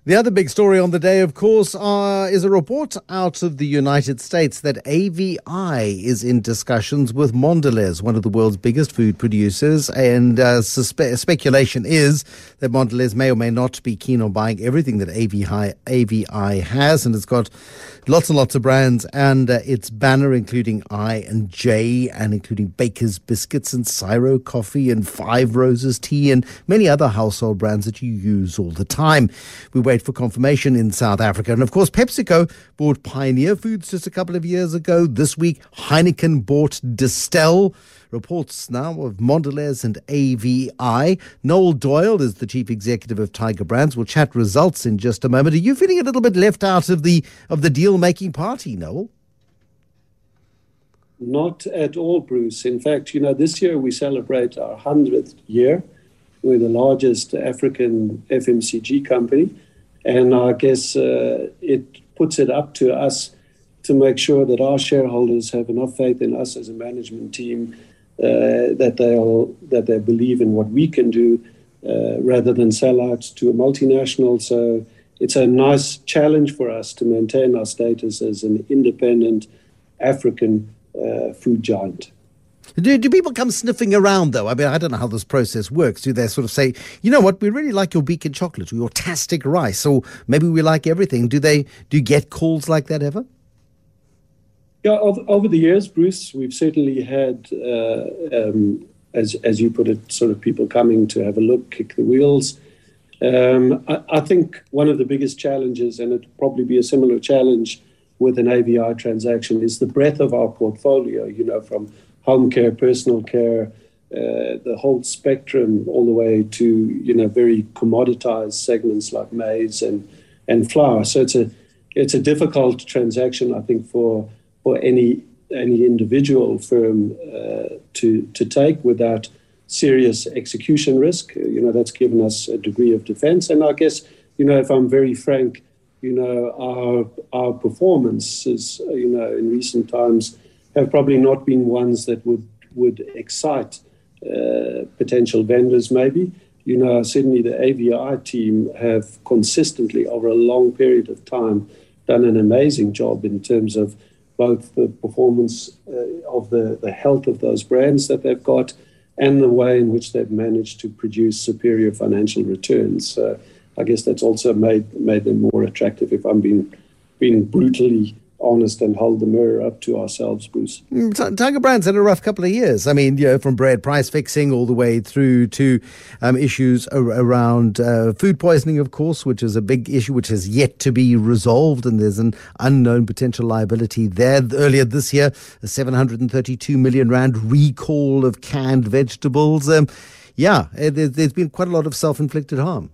The other big story on the day, of course, is a report out of the United States that AVI is in discussions with Mondelez, one of the world's biggest food producers. And speculation is that Mondelez may or may not be keen on buying everything that AVI has. And it's got lots and lots of brands and its banner, including I and J, and including Baker's Biscuits and Syro Coffee and Five Roses Tea and many other household brands that you use all the time. We wait for confirmation in South Africa. And of course, PepsiCo bought Pioneer Foods just a couple of years ago. This week, Heineken bought Distell. Reports now of Mondelez and AVI. Noel Doyle is the chief executive of Tiger Brands. We'll chat results in just a moment. Are you feeling a little bit left out of the deal-making party, Noel? Not at all, Bruce. In fact, this year we celebrate our 100th year. We're the largest African FMCG company. And I guess it puts it up to us to make sure that our shareholders have enough faith in us as a management team that they believe in what we can do rather than sell out to a multinational. So it's a nice challenge for us to maintain our status as an independent African food giant. Do people come sniffing around, though? I mean, I don't know how this process works. Do they sort of say, you know what, we really like your beacon chocolate or your Tastic rice, or maybe we like everything? Do you get calls like that ever? Yeah, over the years, Bruce, we've certainly had, as you put it, sort of people coming to have a look, kick the wheels. I think one of the biggest challenges, and it'll probably be a similar challenge with an AVI transaction, is the breadth of our portfolio, from home care, personal care, the whole spectrum, all the way to, very commoditized segments like maize and flour. So it's a difficult transaction, I think, for any individual firm to take without serious execution risk. That's given us a degree of defense. And I guess, if I'm very frank, our performances, in recent times have probably not been ones that would excite potential vendors maybe. Certainly the AVI team have consistently over a long period of time done an amazing job in terms of both the performance of the health of those brands that they've got and the way in which they've managed to produce superior financial returns. So I guess that's also made them more attractive, if I'm being brutally honest and hold the mirror up to ourselves, Bruce. Tiger Brands had a rough couple of years. I mean, from bread price fixing all the way through to issues around food poisoning, of course, which is a big issue which has yet to be resolved, and there's an unknown potential liability there. Earlier this year, a 732 million rand recall of canned vegetables. There's been quite a lot of self-inflicted harm.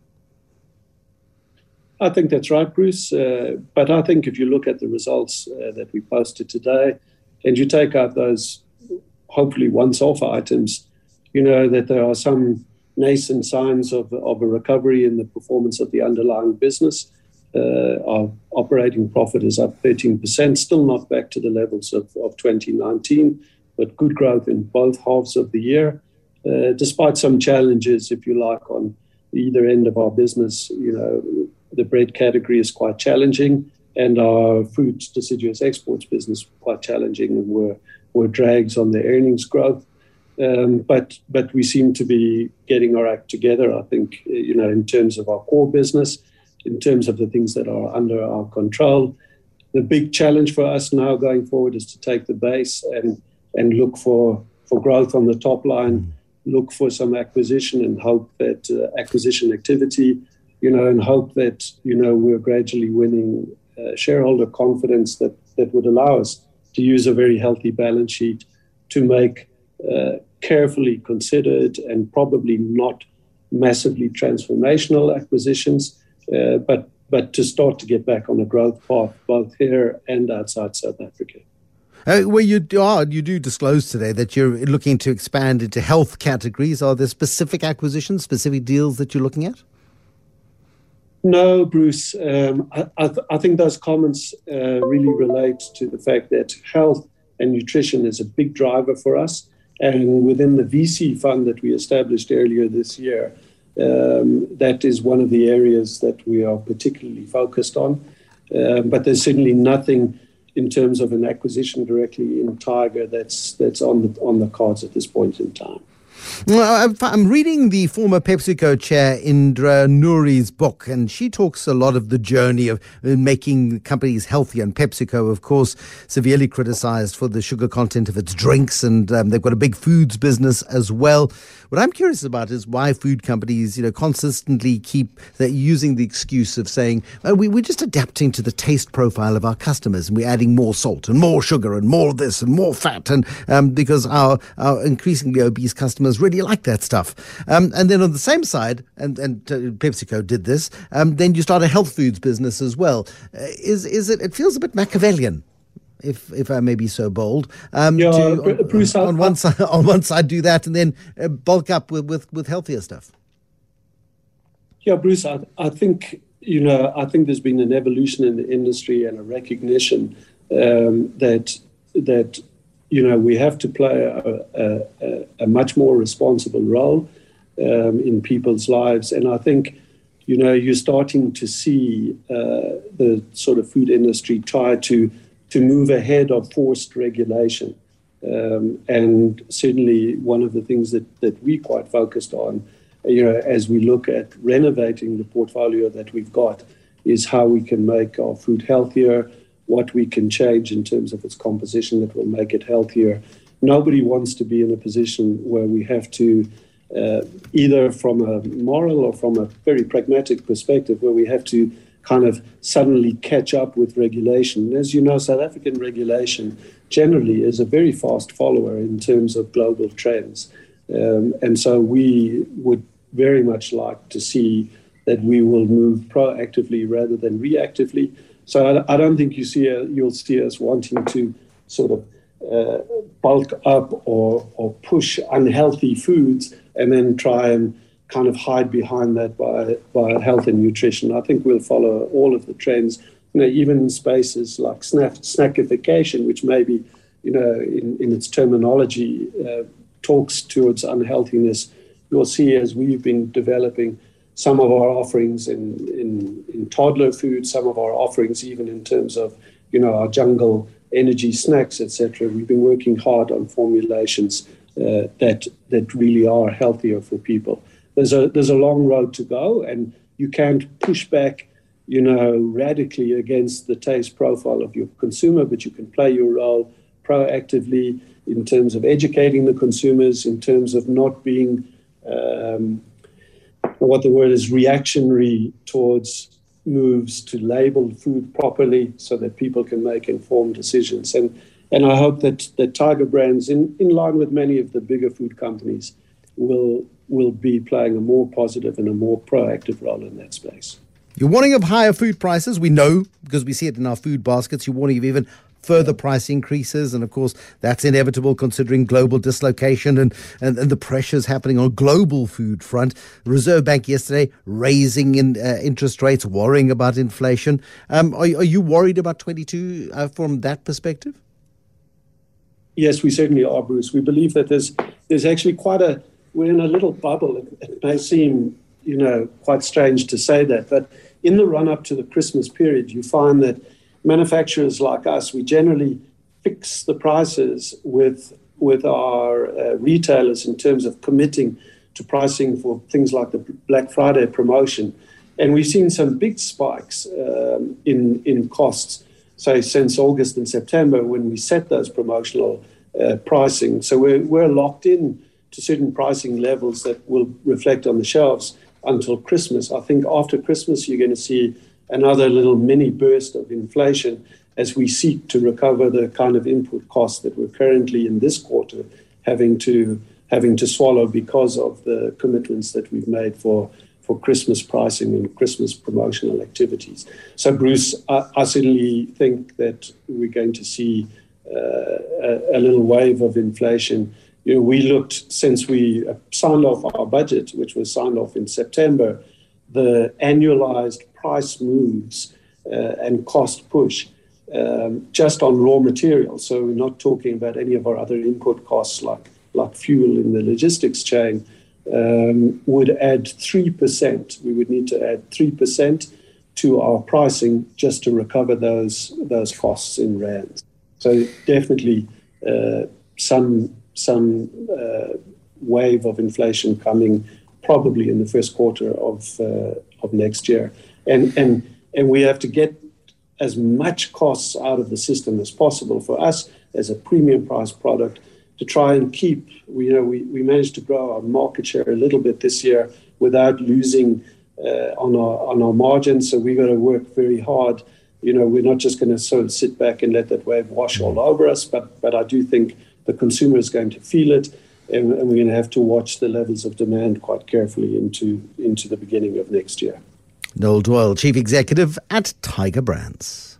I think that's right, Bruce. But I think if you look at the results that we posted today and you take out those hopefully once-off items, that there are some nascent signs of a recovery in the performance of the underlying business. Our operating profit is up 13%, still not back to the levels of 2019, but good growth in both halves of the year, despite some challenges, if you like, on either end of our business. The bread category is quite challenging, and our food deciduous exports business quite challenging, and were drags on the earnings growth. But we seem to be getting our act together, I think, in terms of our core business, in terms of the things that are under our control. The big challenge for us now going forward is to take the base and look for growth on the top line, look for some acquisition and hope that acquisition activity, and hope that, we're gradually winning shareholder confidence that would allow us to use a very healthy balance sheet to make carefully considered and probably not massively transformational acquisitions, but to start to get back on a growth path, both here and outside South Africa. Well, you do disclose today that you're looking to expand into health categories. Are there specific acquisitions, specific deals that you're looking at? No, Bruce. I think those comments really relate to the fact that health and nutrition is a big driver for us. And within the VC fund that we established earlier this year, That is one of the areas that we are particularly focused on. But there's certainly nothing in terms of an acquisition directly in Tiger that's on the cards at this point in time. Well, I'm reading the former PepsiCo chair, Indra Nouri's book, and she talks a lot of the journey of making companies healthier. And PepsiCo, of course, severely criticized for the sugar content of its drinks, and they've got a big foods business as well. What I'm curious about is why food companies, consistently keep using the excuse of saying, we're just adapting to the taste profile of our customers, and we're adding more salt and more sugar and more this and more fat, and because our increasingly obese customers really like that stuff. And then on the same side, and PepsiCo did this, then you start a health foods business as well. It feels a bit Machiavellian, if I may be so bold, Bruce, on one side do that and then bulk up with healthier stuff. Yeah, Bruce, I think there's been an evolution in the industry and a recognition that we have to play a much more responsible role in people's lives. And I think, you're starting to see the sort of food industry try to move ahead of forced regulation. And certainly one of the things that we quite focused on, as we look at renovating the portfolio that we've got, is how we can make our food healthier, what we can change in terms of its composition that will make it healthier. Nobody wants to be in a position where we have to, either from a moral or from a very pragmatic perspective, where we have to kind of suddenly catch up with regulation. And as you know, South African regulation generally is a very fast follower in terms of global trends. And so we would very much like to see that we will move proactively rather than reactively. So I don't think you'll see us wanting to sort of bulk up or push unhealthy foods and then try and kind of hide behind that by health and nutrition. I think we'll follow all of the trends, even in spaces like snackification, which maybe, in its terminology, talks towards unhealthiness. You'll see as we've been developing some of our offerings in toddler food, some of our offerings even in terms of, our jungle energy snacks, etc. We've been working hard on formulations that really are healthier for people. There's a long road to go, and you can't push back, radically against the taste profile of your consumer, but you can play your role proactively in terms of educating the consumers, in terms of not being what the word is, reactionary towards moves to label food properly so that people can make informed decisions. And I hope that Tiger Brands, in line with many of the bigger food companies, will be playing a more positive and a more proactive role in that space. You're warning of higher food prices. We know, because we see it in our food baskets. You're warning of even further price increases. And of course, that's inevitable considering global dislocation and the pressures happening on global food front. The Reserve Bank yesterday raising interest rates, worrying about inflation. Are you worried about 22 from that perspective? Yes, we certainly are, Bruce. We believe that there's actually we're in a little bubble. It may seem, quite strange to say that, but in the run-up to the Christmas period, you find that manufacturers like us, we generally fix the prices with our retailers in terms of committing to pricing for things like the Black Friday promotion. And we've seen some big spikes in costs, say, since August and September when we set those promotional pricing. So we're locked in to certain pricing levels that will reflect on the shelves until Christmas. I think after Christmas, you're going to see another little mini burst of inflation as we seek to recover the kind of input costs that we're currently in this quarter having to swallow because of the commitments that we've made for Christmas pricing and Christmas promotional activities. So, Bruce, I certainly think that we're going to see a little wave of inflation. We looked, since we signed off our budget, which was signed off in September, the annualized price moves and cost push just on raw materials. So we're not talking about any of our other input costs like fuel in the logistics chain. would add 3%. We would need to add 3% to our pricing just to recover those costs in rands. So definitely some wave of inflation coming probably in the first quarter of next year, and we have to get as much costs out of the system as possible for us as a premium price product to try and keep. We managed to grow our market share a little bit this year without losing on our margins. So we've got to work very hard. We're not just going to sort of sit back and let that wave wash all over us, but I do think the consumer is going to feel it, and we're going to have to watch the levels of demand quite carefully into the beginning of next year. Noel Doyle, Chief Executive at Tiger Brands.